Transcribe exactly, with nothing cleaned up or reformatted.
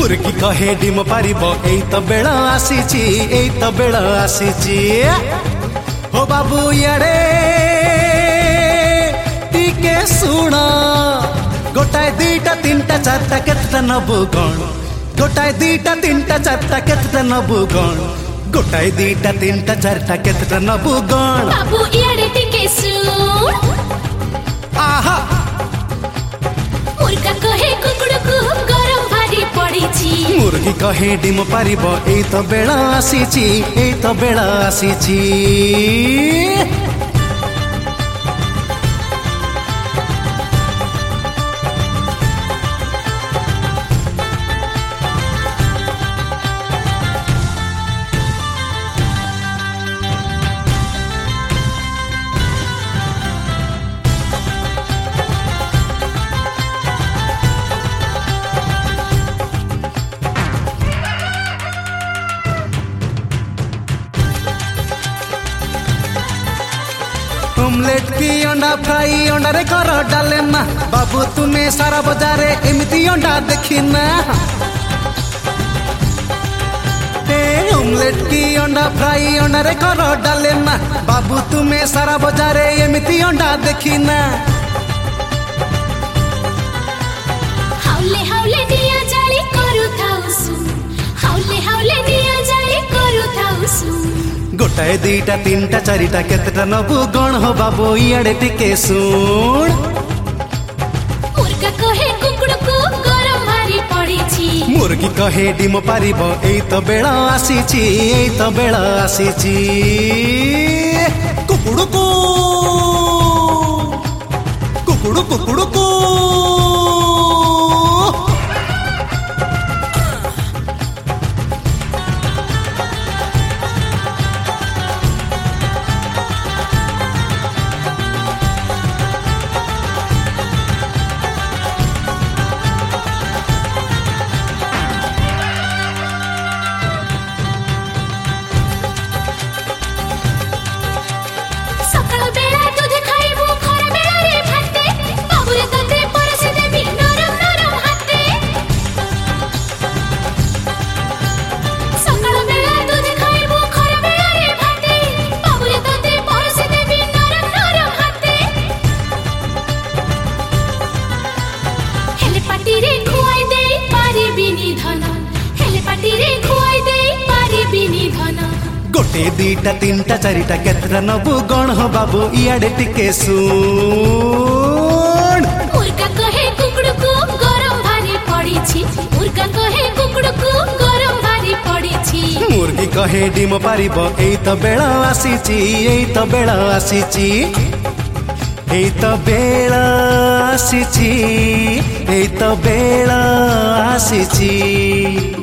मुर्गी कहे डिम पारिब एई तो बेला आसीची एई तो बेला आसीची हो बाबू यारे टिके सुना गोटाए दीटा तीनटा चारटा केतटा नबु गण गोटाए दीटा तीनटा चारटा केतटा नबु गण गोटाए दीटा तीनटा चारटा केतटा नबु गण बाबू यारे टिके सुन आहा मुर्गा कहे कुकुड़ को गरम भारी पड़ीची मुर्गी कहे डिम पारिब एई तो बेला आसीची एई तो बेला आसीची ऑमलेट की अंडा फ्राई अंडा रे कर डाले ना बाबू तुम्हें सारा बाजारे एमती अंडा देखी ना ऑमलेट की अंडा फ्राई अंडा रे कर डाले ना बाबू तुम्हें सारा बाजारे एमती अंडा देखी ना हाउले हाउले दिया जाली करू थाउसु हाउले हाउले दिया जाली करू थाउसु गोटाए दीटा तीनटा चारिटा केतटा नबु गण हो बाबू इयाड़े टिके सुन मुर्गा कहे कुकुड़ को गरम भारी पड़ीची मुर्गी कहे डिम पारिब एई तो बेला आसीची एई तो बेला आसीची कुकुड़ को कुकुड़ कुकुड़ को गोटे दीटा तीनटा चारिटा केतटा नबु गण हो बाबू इयाड़े टिके सुन मुर्गा कहे कुकुड़ को गरम भारी पड़ीची मुर्गा कहे कुकुड़ को गरम भारी पड़ीची मुर्गी कहे डिम पारिब एई तो बेला आसीची एई तो बेला आसीची एई तो बेला आसीची एई तो बेला आसीची।